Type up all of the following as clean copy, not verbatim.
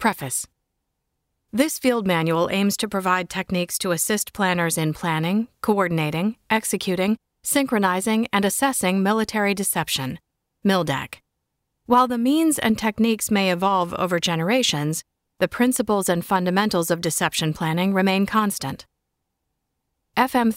Preface. This field manual aims to provide techniques to assist planners in planning, coordinating, executing, synchronizing, and assessing military deception, MILDEC. While the means and techniques may evolve over generations, the principles and fundamentals of deception planning remain constant. FM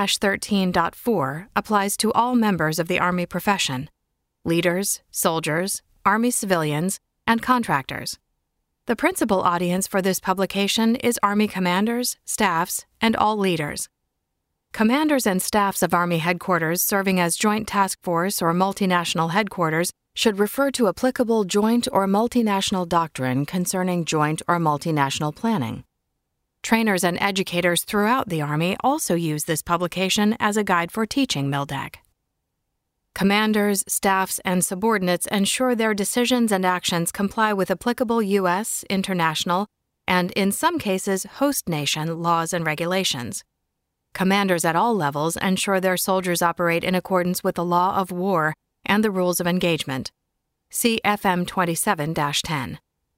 3-13.4 applies to all members of the Army profession: leaders, soldiers, Army civilians, and contractors. The principal audience for this publication is Army commanders, staffs, and all leaders. Commanders and staffs of Army headquarters serving as Joint Task Force or multinational headquarters should refer to applicable joint or multinational doctrine concerning joint or multinational planning. Trainers and educators throughout the Army also use this publication as a guide for teaching MILDEC. Commanders, staffs, and subordinates ensure their decisions and actions comply with applicable U.S., international, and, in some cases, host nation laws and regulations. Commanders at all levels ensure their soldiers operate in accordance with the law of war and the rules of engagement. See FM 27-10.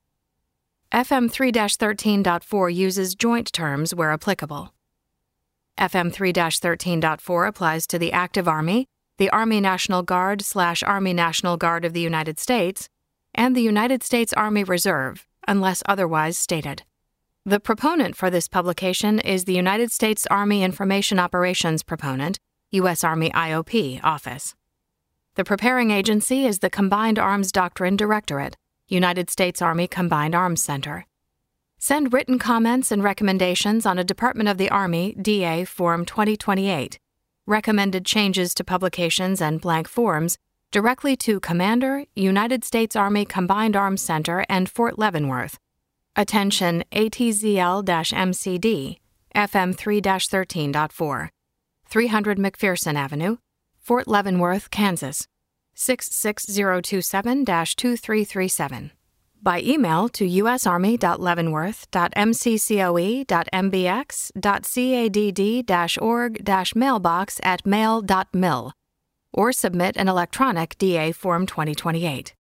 FM 3-13.4 uses joint terms where applicable. FM 3-13.4 applies to the active Army, the Army National Guard/Army National Guard of the United States, and the United States Army Reserve, unless otherwise stated. The proponent for this publication is the United States Army Information Operations Proponent, U.S. Army IOP Office. The preparing agency is the Combined Arms Doctrine Directorate, United States Army Combined Arms Center. Send written comments and recommendations on a Department of the Army DA Form 2028, recommended changes to publications and blank forms, directly to Commander, United States Army Combined Arms Center and Fort Leavenworth. Attention ATZL-MCD, FM 3-13.4, 300 McPherson Avenue, Fort Leavenworth, Kansas, 66027-2337. By email to usarmy.leavenworth.mccoe.mbx.cadd-org-mailbox@mail.mil, or submit an electronic DA Form 2028.